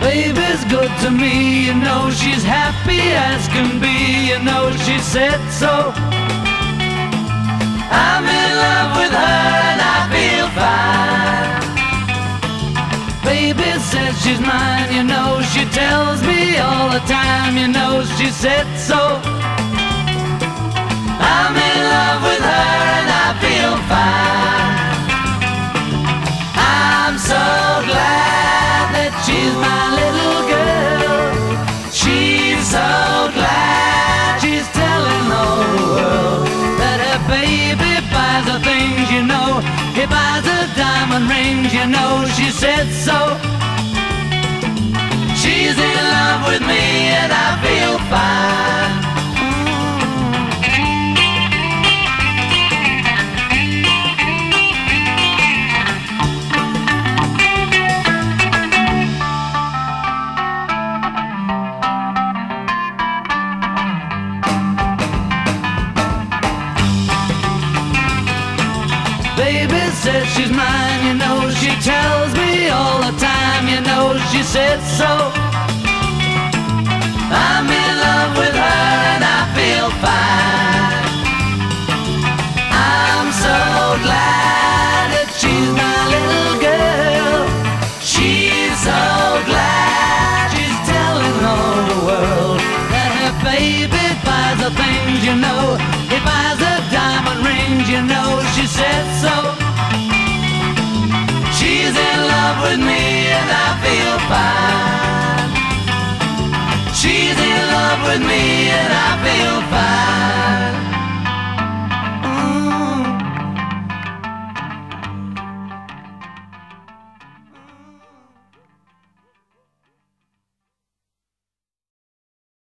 Baby's good to me, you know she's happy as can be, you know she said so. I'm in love with her and I feel fine. Baby says she's mine, you know she tells me all the time, you know she said so. I'm in love with her and I feel fine. I'm so glad that she's my little girl. She's so glad she's telling all the world that her baby buys her things, you know. He buys her diamond rings, you know she said so. She's in love with me and I feel fine. Baby says she's mine, you know she tells me all the time, you know she said so. I'm in love with her and I feel fine. I'm so glad that she's my little girl. She's so glad she's telling all the world that her baby buys her things, you know. He buys her diamond rings, you know she said so. She's in love with me and I feel fine. She's in love with me and I feel fine.